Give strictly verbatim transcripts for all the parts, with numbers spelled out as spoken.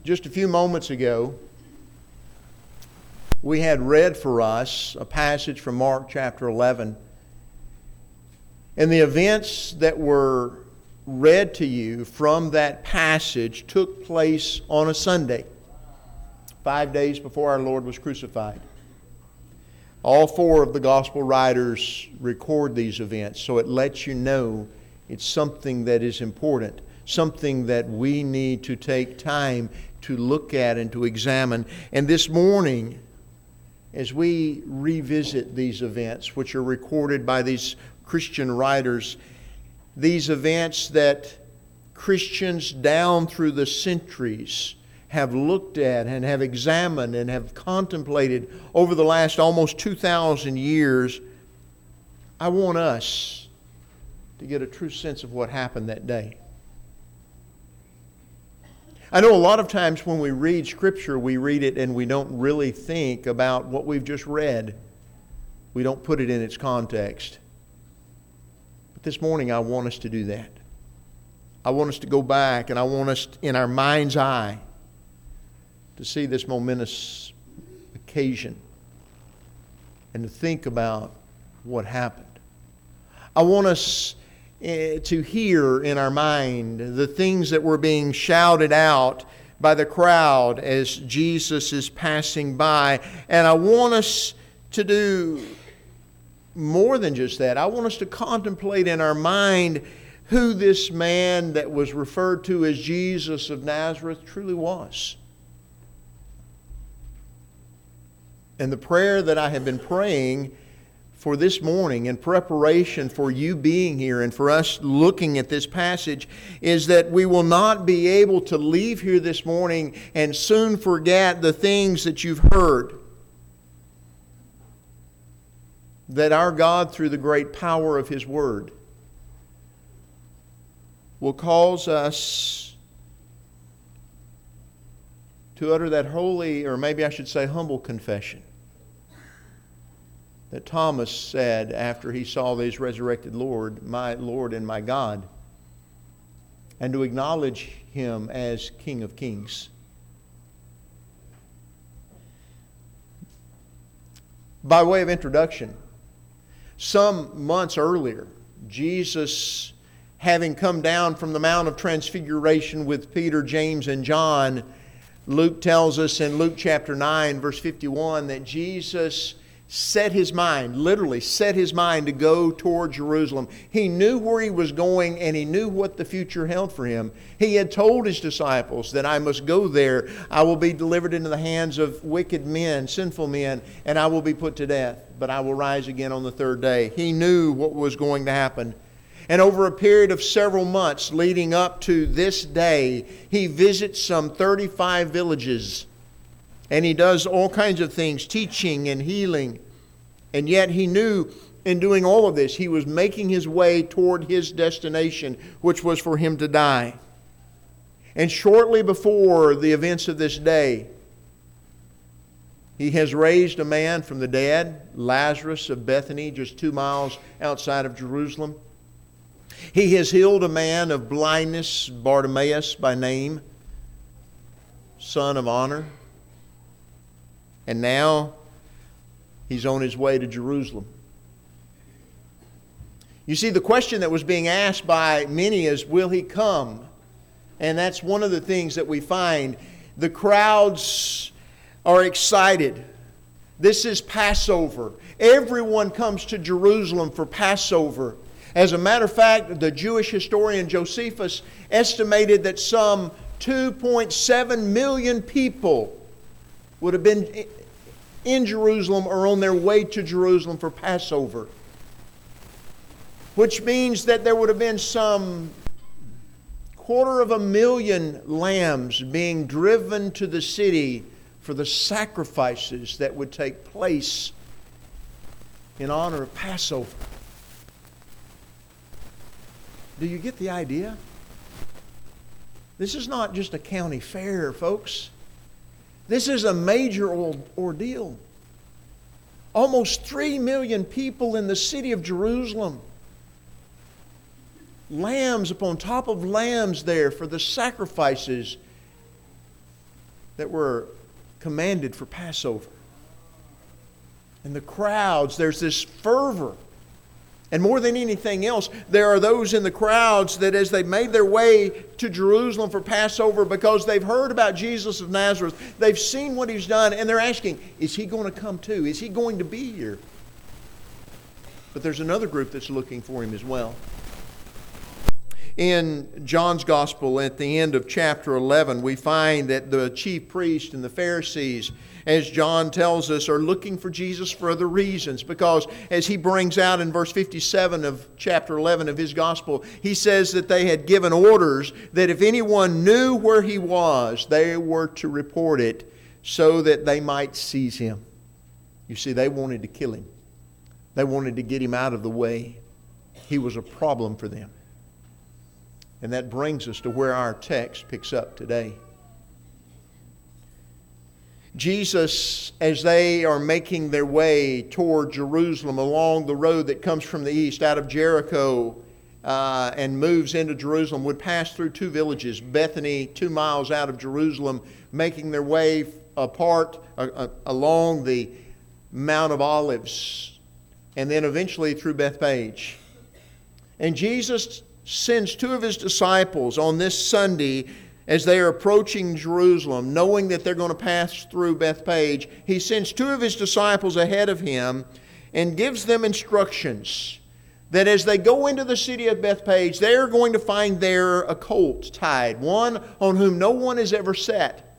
Just a few moments ago, we had read for us a passage from Mark chapter eleven. And the events that were read to you from that passage took place on a Sunday, five days before our Lord was crucified. All four of the gospel writers record these events, so it lets you know it's something that is important, something that we need to take time to look at and to examine. And this morning, as we revisit these events, which are recorded by these Christian writers, these events that Christians down through the centuries have looked at and have examined and have contemplated over the last almost two thousand years, I want us to get a true sense of what happened that day. I know a lot of times when we read Scripture, we read it and we don't really think about what we've just read. We don't put it in its context. But this morning I want us to do that. I want us to go back and I want us in our mind's eye to see this momentous occasion and to think about what happened. I want us to hear in our mind the things that were being shouted out by the crowd as Jesus is passing by. And I want us to do more than just that. I want us to contemplate in our mind who this man that was referred to as Jesus of Nazareth truly was. And the prayer that I have been praying for this morning in preparation for you being here and for us looking at this passage is that we will not be able to leave here this morning and soon forget the things that you've heard. That our God, through the great power of His Word, will cause us to utter that holy, or maybe I should say humble confession that Thomas said after he saw this resurrected Lord, my Lord and my God, and to acknowledge Him as King of Kings. By way of introduction, some months earlier, Jesus, having come down from the Mount of Transfiguration with Peter, James, and John, Luke tells us in Luke chapter nine, verse fifty-one, that Jesus set His mind, literally set His mind to go toward Jerusalem. He knew where He was going and He knew what the future held for Him. He had told His disciples that I must go there. I will be delivered into the hands of wicked men, sinful men, and I will be put to death. But I will rise again on the third day. He knew what was going to happen. And over a period of several months leading up to this day, He visits some thirty-five villages. And He does all kinds of things, teaching and healing. And yet He knew in doing all of this, He was making His way toward His destination, which was for Him to die. And shortly before the events of this day, He has raised a man from the dead, Lazarus of Bethany, just two miles outside of Jerusalem. He has healed a man of blindness, Bartimaeus by name, son of honor. And now He's on His way to Jerusalem. You see, the question that was being asked by many is, will He come? And that's one of the things that we find. The crowds are excited. This is Passover. Everyone comes to Jerusalem for Passover. As a matter of fact, the Jewish historian Josephus estimated that some two point seven million people would have been in Jerusalem or on their way to Jerusalem for Passover. Which means that there would have been some quarter of a million lambs being driven to the city for the sacrifices that would take place in honor of Passover. Do you get the idea? This is not just a county fair, folks. This is a major ordeal. Almost three million people in the city of Jerusalem. Lambs upon top of lambs there for the sacrifices that were commanded for Passover. And the crowds, there's this fervor. And more than anything else, there are those in the crowds that as they made their way to Jerusalem for Passover, because they've heard about Jesus of Nazareth, they've seen what He's done, and they're asking, is He going to come too? Is He going to be here? But there's another group that's looking for Him as well. In John's Gospel, at the end of chapter eleven, we find that the chief priests and the Pharisees, as John tells us, are looking for Jesus for other reasons. Because as he brings out in verse fifty-seven of chapter eleven of his Gospel, he says that they had given orders that if anyone knew where He was, they were to report it so that they might seize Him. You see, they wanted to kill Him. They wanted to get Him out of the way. He was a problem for them. And that brings us to where our text picks up today. Jesus, as they are making their way toward Jerusalem along the road that comes from the east out of Jericho uh, and moves into Jerusalem, would pass through two villages, Bethany, two miles out of Jerusalem, making their way apart uh, uh, along the Mount of Olives, and then eventually through Bethphage. And Jesus sends two of His disciples on this Sunday as they are approaching Jerusalem, knowing that they're going to pass through Bethphage. He sends two of His disciples ahead of Him and gives them instructions that as they go into the city of Bethphage, they are going to find there a colt tied, one on whom no one has ever sat.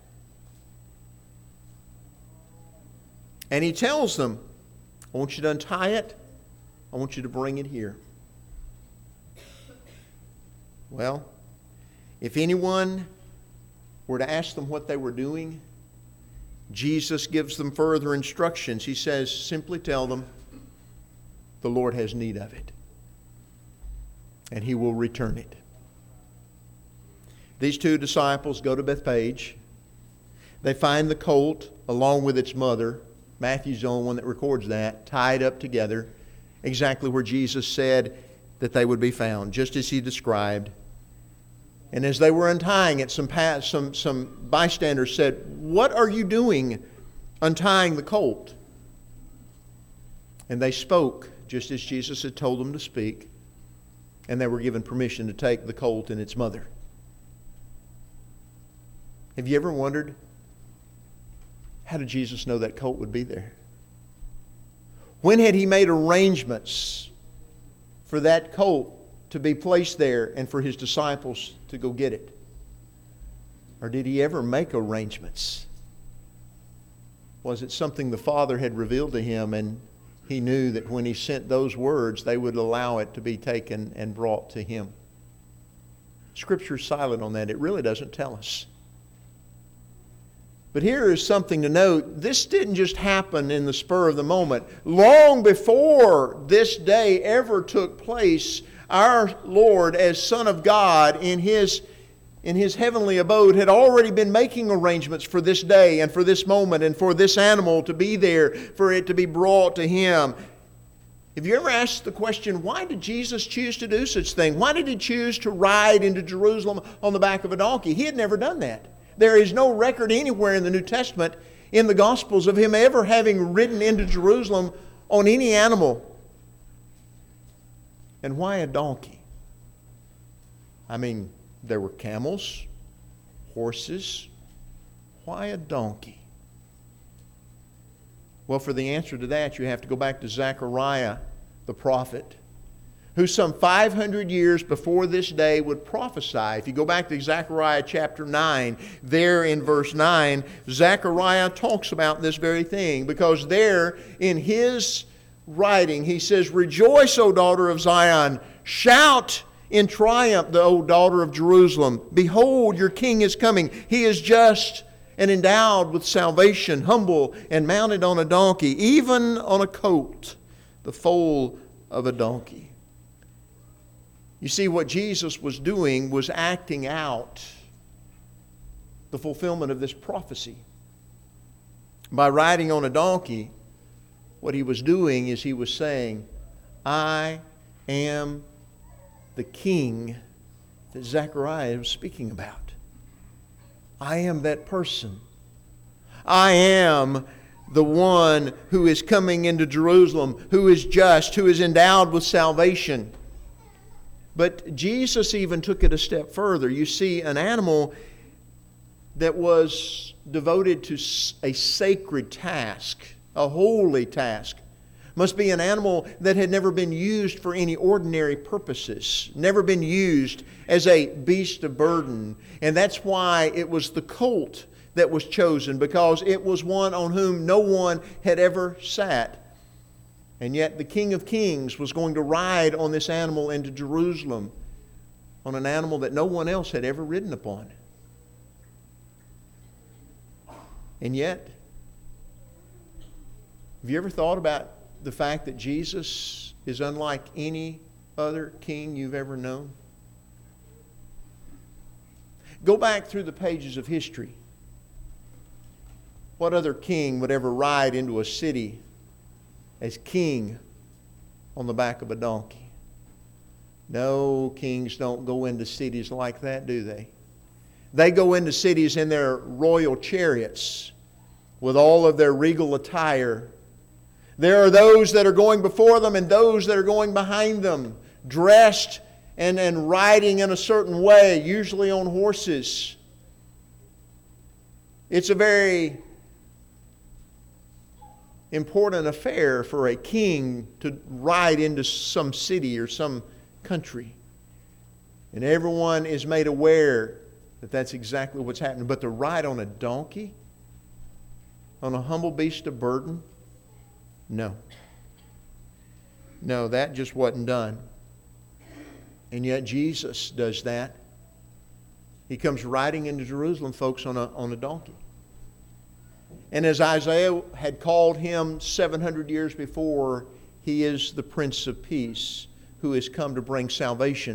And He tells them, I want you to untie it. I want you to bring it here. Well, if anyone were to ask them what they were doing, Jesus gives them further instructions. He says, simply tell them, the Lord has need of it, and He will return it. These two disciples go to Bethphage. They find the colt along with its mother. Matthew's the only one that records that, tied up together, exactly where Jesus said that they would be found, just as He described. And as they were untying it, some, some, some bystanders said, what are you doing untying the colt? And they spoke just as Jesus had told them to speak, and they were given permission to take the colt and its mother. Have you ever wondered, how did Jesus know that colt would be there? When had He made arrangements for that colt to be placed there and for His disciples to go get it? Or did He ever make arrangements? Was it something the Father had revealed to Him, and He knew that when He sent those words, they would allow it to be taken and brought to Him? Scripture is silent on that. It really doesn't tell us. But here is something to note. This didn't just happen in the spur of the moment. Long before this day ever took place, our Lord, as Son of God, in His, in His heavenly abode, had already been making arrangements for this day and for this moment and for this animal to be there, for it to be brought to Him. Have you ever asked the question, why did Jesus choose to do such thing? Why did He choose to ride into Jerusalem on the back of a donkey? He had never done that. There is no record anywhere in the New Testament, in the Gospels, of Him ever having ridden into Jerusalem on any animal. And why a donkey? I mean, there were camels, horses. Why a donkey? Well, for the answer to that, you have to go back to Zechariah, the prophet, who some five hundred years before this day would prophesy. If you go back to Zechariah chapter nine, there in verse nine, Zechariah talks about this very thing, because there in his writing, he says, "Rejoice, O daughter of Zion! Shout in triumph, O daughter of Jerusalem! Behold, your king is coming. He is just and endowed with salvation, humble and mounted on a donkey, even on a colt, the foal of a donkey." You see, what Jesus was doing was acting out the fulfillment of this prophecy. By riding on a donkey, what He was doing is He was saying, I am the king that Zechariah was speaking about. I am that person I am the one who is coming into Jerusalem, who is just, who is endowed with salvation. But Jesus even took it a step further. You see, an animal that was devoted to a sacred task, a holy task, must be an animal that had never been used for any ordinary purposes, never been used as a beast of burden. And that's why it was the colt that was chosen, because it was one on whom no one had ever sat. And yet the King of Kings was going to ride on this animal into Jerusalem, on an animal that no one else had ever ridden upon. And yet, have you ever thought about the fact that Jesus is unlike any other king you've ever known? Go back through the pages of history. What other king would ever ride into a city as king on the back of a donkey? No, kings don't go into cities like that, do they? They go into cities in their royal chariots with all of their regal attire. There are those that are going before them and those that are going behind them, dressed and, and riding in a certain way, usually on horses. It's a very important affair for a king to ride into some city or some country. And everyone is made aware that that's exactly what's happening. But to ride on a donkey, on a humble beast of burden, no. No, that just wasn't done. And yet Jesus does that. He comes riding into Jerusalem, folks, on a, on a donkey. And as Isaiah had called him seven hundred years before, he is the Prince of Peace who has come to bring salvation.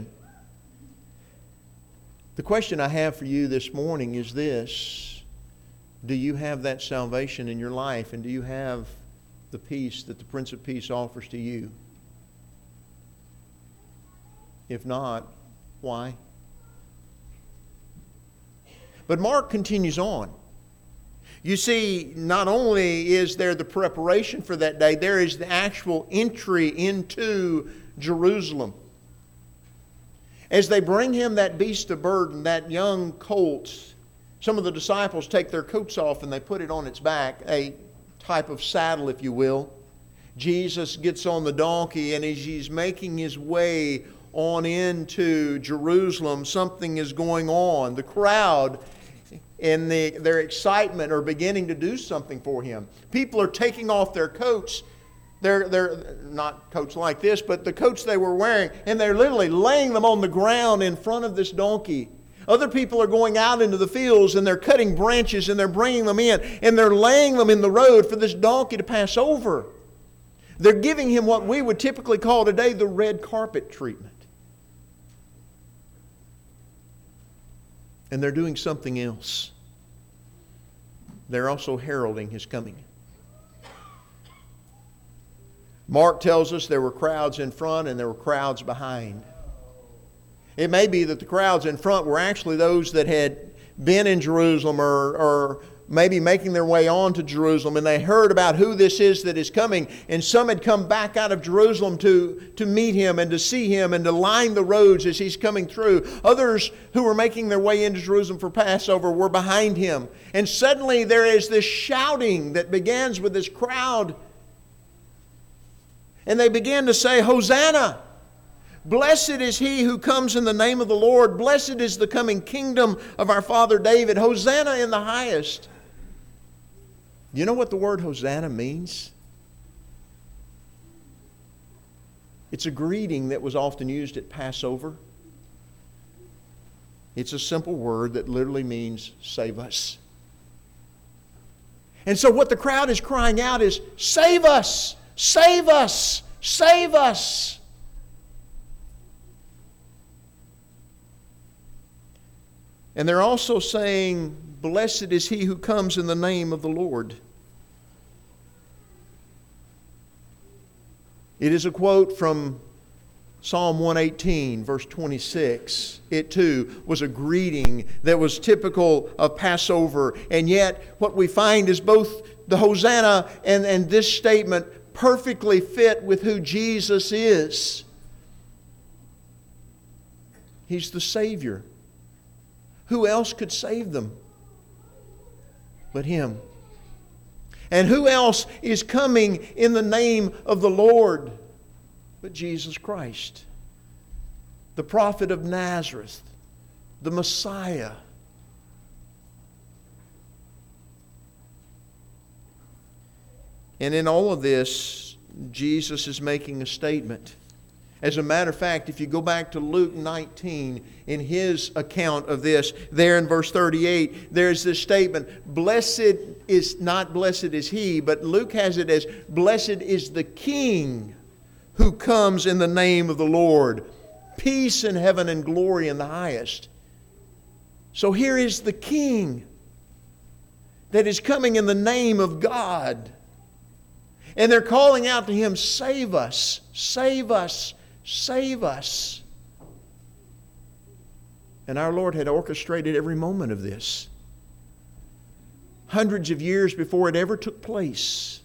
The question I have for you this morning is this: do you have that salvation in your life, and do you have the peace that the Prince of Peace offers to you? If not, why? But Mark continues on. You see, not only is there the preparation for that day, there is the actual entry into Jerusalem. As they bring him that beast of burden, that young colt, some of the disciples take their coats off and they put it on its back, a type of saddle, if you will. Jesus gets on the donkey, and as he's making his way on into Jerusalem, something is going on. The crowd, in the, their excitement, are beginning to do something for him. People are taking off their coats. They're, they're not coats like this, but the coats they were wearing, and they're literally laying them on the ground in front of this donkey. Other people are going out into the fields and they're cutting branches and they're bringing them in and they're laying them in the road for this donkey to pass over. They're giving him what we would typically call today the red carpet treatment. And they're doing something else. They're also heralding his coming. Mark tells us there were crowds in front and there were crowds behind. It may be that the crowds in front were actually those that had been in Jerusalem or, or maybe making their way on to Jerusalem, and they heard about who this is that is coming. And some had come back out of Jerusalem to, to meet him and to see him and to line the roads as he's coming through. Others who were making their way into Jerusalem for Passover were behind him. And suddenly there is this shouting that begins with this crowd. And they began to say, "Hosanna! Blessed is he who comes in the name of the Lord. Blessed is the coming kingdom of our father David. Hosanna in the highest." You know what the word Hosanna means? It's a greeting that was often used at Passover. It's a simple word that literally means save us. And so what the crowd is crying out is, "Save us! Save us! Save us!" And they're also saying, "Blessed is he who comes in the name of the Lord." It is a quote from Psalm one eighteen, verse twenty-six, it too was a greeting that was typical of Passover. And yet what we find is both the Hosanna and, and this statement perfectly fit with who Jesus is. He's the Savior. Who else could save them but Him? And who else is coming in the name of the Lord but Jesus Christ, the prophet of Nazareth, the Messiah? And in all of this, Jesus is making a statement. As a matter of fact, if you go back to Luke nineteen, in his account of this, there in verse thirty-eight, there's this statement, blessed is, not blessed is he, but Luke has it as, blessed is the King who comes in the name of the Lord. Peace in heaven and glory in the highest. So here is the King that is coming in the name of God. And they're calling out to Him, save us, save us, save us. And our Lord had orchestrated every moment of this. Hundreds of years before it ever took place.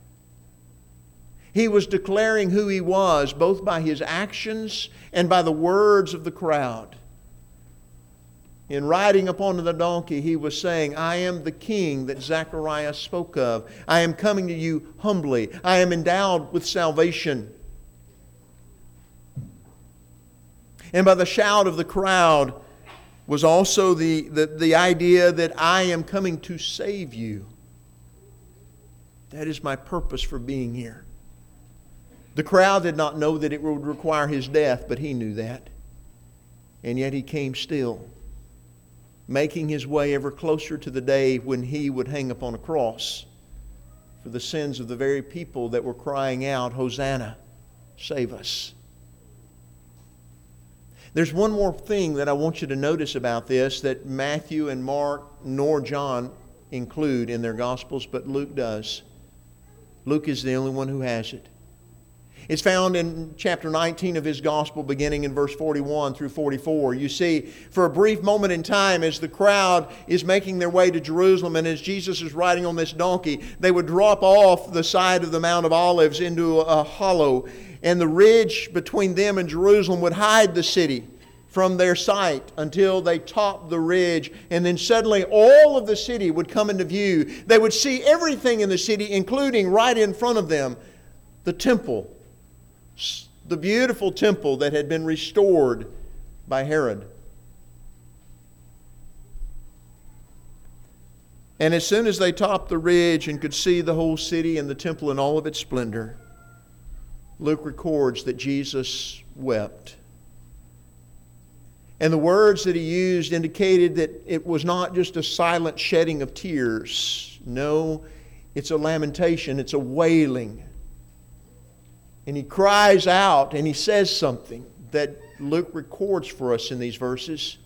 He was declaring who He was, both by His actions and by the words of the crowd. In riding upon the donkey, He was saying, I am the King that Zechariah spoke of. I am coming to you humbly. I am endowed with salvation. And by the shout of the crowd was also the, the, the idea that I am coming to save you. That is my purpose for being here. The crowd did not know that it would require His death, but He knew that. And yet He came still, making His way ever closer to the day when He would hang upon a cross for the sins of the very people that were crying out, Hosanna, save us. There's one more thing that I want you to notice about this that Matthew and Mark nor John include in their Gospels, but Luke does. Luke is the only one who has it. It's found in chapter nineteen of his Gospel, beginning in verse forty-one through forty-four. You see, for a brief moment in time, as the crowd is making their way to Jerusalem and as Jesus is riding on this donkey, they would drop off the side of the Mount of Olives into a hollow, and the ridge between them and Jerusalem would hide the city from their sight until they topped the ridge, and then suddenly all of the city would come into view. They would see everything in the city, including right in front of them, the temple. The beautiful temple that had been restored by Herod. And as soon as they topped the ridge and could see the whole city and the temple in all of its splendor, Luke records that Jesus wept. And the words that he used indicated that it was not just a silent shedding of tears. No, it's a lamentation, it's a wailing. And he cries out and he says something that Luke records for us in these verses.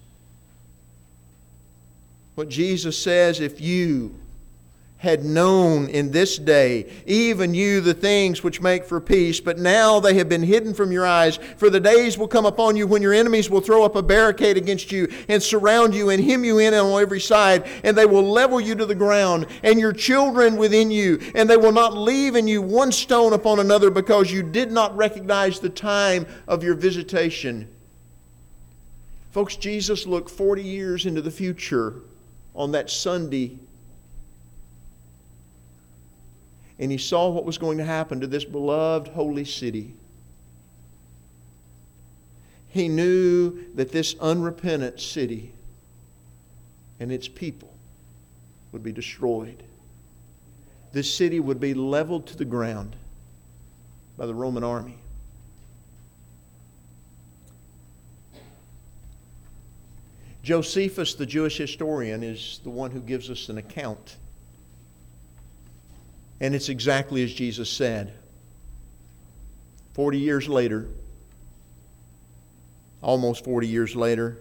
What Jesus says, if you had known in this day, even you, the things which make for peace, but now they have been hidden from your eyes. For the days will come upon you when your enemies will throw up a barricade against you and surround you and hem you in on every side, and they will level you to the ground, and your children within you, and they will not leave in you one stone upon another, because you did not recognize the time of your visitation. Folks, Jesus looked forty years into the future on that Sunday, and He saw what was going to happen to this beloved holy city. He knew that this unrepentant city and its people would be destroyed. This city would be leveled to the ground by the Roman army. Josephus, the Jewish historian, is the one who gives us an account. And it's exactly as Jesus said. Forty years later, almost forty years later,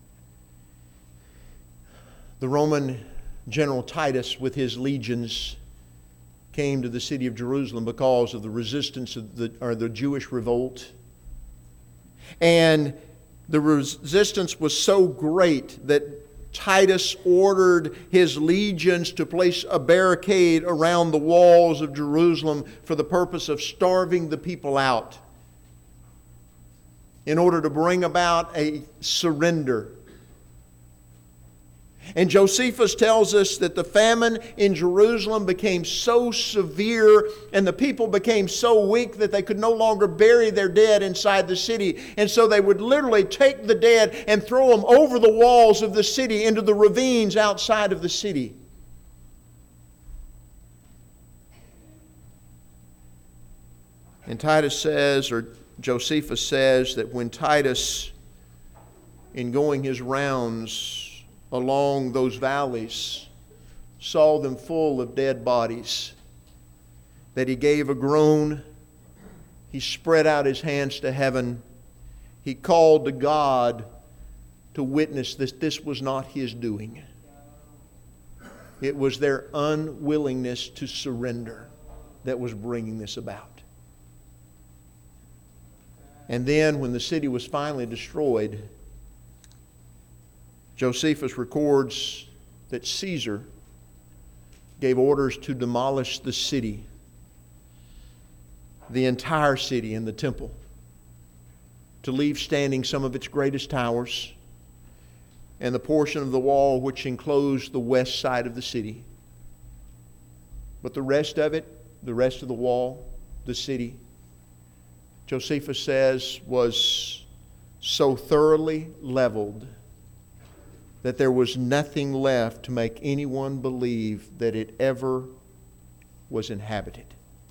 the Roman general Titus with his legions came to the city of Jerusalem because of the resistance of the, or the Jewish revolt. And the resistance was so great that Titus ordered his legions to place a barricade around the walls of Jerusalem for the purpose of starving the people out, in order to bring about a surrender. And Josephus tells us that the famine in Jerusalem became so severe and the people became so weak that they could no longer bury their dead inside the city. And so they would literally take the dead and throw them over the walls of the city into the ravines outside of the city. And Titus says, or Josephus says, that when Titus, in going his rounds along those valleys, saw them full of dead bodies, that he gave a groan, he spread out his hands to heaven, he called to God to witness this. This was not his doing. It was their unwillingness to surrender that was bringing this about. And then when the city was finally destroyed, Josephus records that Caesar gave orders to demolish the city, the entire city and the temple, to leave standing some of its greatest towers and the portion of the wall which enclosed the west side of the city. But the rest of it, the rest of the wall, the city, Josephus says, was so thoroughly leveled that there was nothing left to make anyone believe that it ever was inhabited.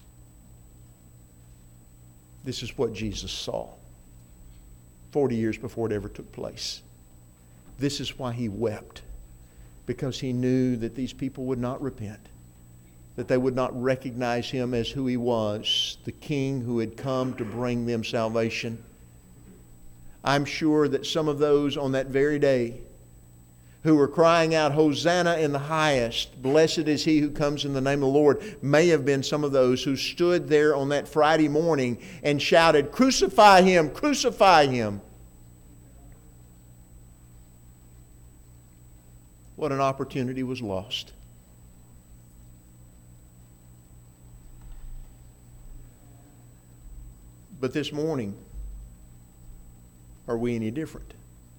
This is what Jesus saw forty years before it ever took place. This is why he wept, because he knew that these people would not repent, that they would not recognize him as who he was, the King who had come to bring them salvation. I'm sure that some of those on that very day who were crying out, "Hosanna in the highest, blessed is he who comes in the name of the Lord," may have been some of those who stood there on that Friday morning and shouted, "Crucify him, crucify him." What an opportunity was lost. But this morning, are we any different?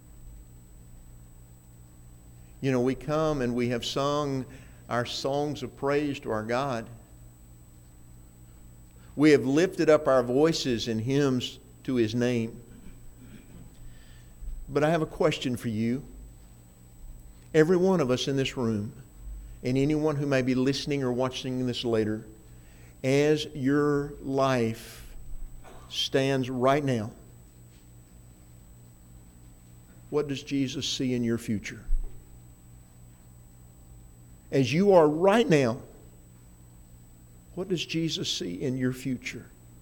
You know, we come and we have sung our songs of praise to our God. We have lifted up our voices in hymns to his name. But I have a question for you. Every one of us in this room, and anyone who may be listening or watching this later, as your life stands right now, what does Jesus see in your future? As you are right now, what does Jesus see in your future?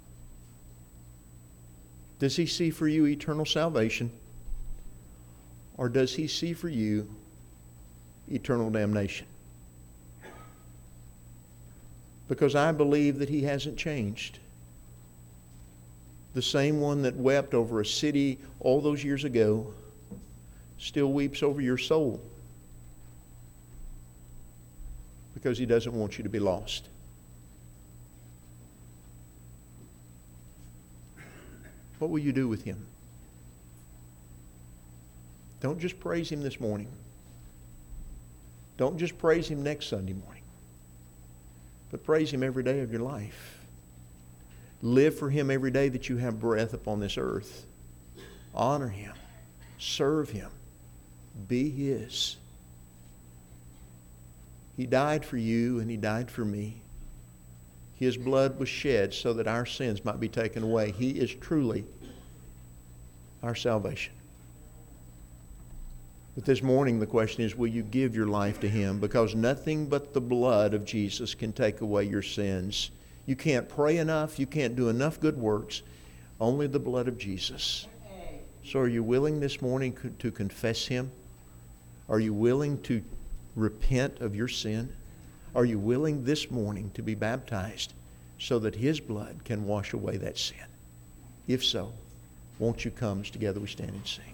Does he see for you eternal salvation? Or does he see for you eternal damnation? Because I believe that he hasn't changed. The same one that wept over a city all those years ago still weeps over your soul, because he doesn't want you to be lost. What will you do with him? Don't just praise him this morning. Don't just praise him next Sunday morning. But praise him every day of your life. Live for him every day that you have breath upon this earth. Honor him. Serve him. Be his. He died for you and he died for me. His blood was shed so that our sins might be taken away. He is truly our salvation. But this morning the question is, will you give your life to him? Because nothing but the blood of Jesus can take away your sins. You can't pray enough. You can't do enough good works. Only the blood of Jesus. So are you willing this morning to confess him? Are you willing to repent of your sin? Are you willing this morning to be baptized so that his blood can wash away that sin? If so, Won't you come as together we stand and sing?